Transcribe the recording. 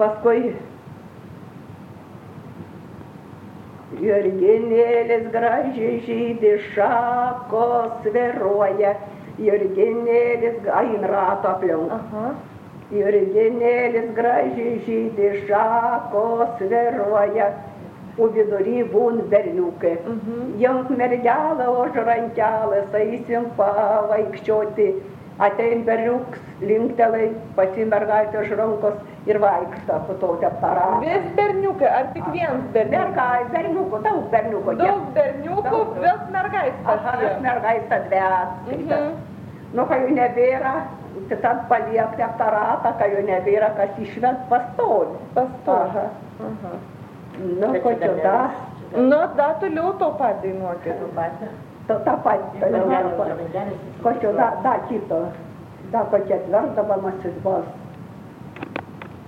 Paskui Jurginėlis gražiai žydi, šakos sviruoja, Jurginėlis eina rato aplink. Jurginėlis gražiai žydi, šakos sviruoja, o vidury būn berniukai. Junk mergelą už rankelės, eisim pavaikščioti. Atein berniuks, linktelai, pati mergaitė už rankos ir vaikšto po tokį aptaratą. Vis berniukai, ar tik vienas berniukas? Berniukų, daug berniukų. Daug berniukų, vis mergaitės. Vis mergaitės dvi. Nu, kai jų nebėra, tai tad paliekti aptaratą, kai jų nebėra, kas išved pastovi. Pastovi. Nu, kokiu da? Nu, da toliau to pat dainuokit. Ta pat toliau. Kokiu da kito. Da kokia tverdavamasis balsas.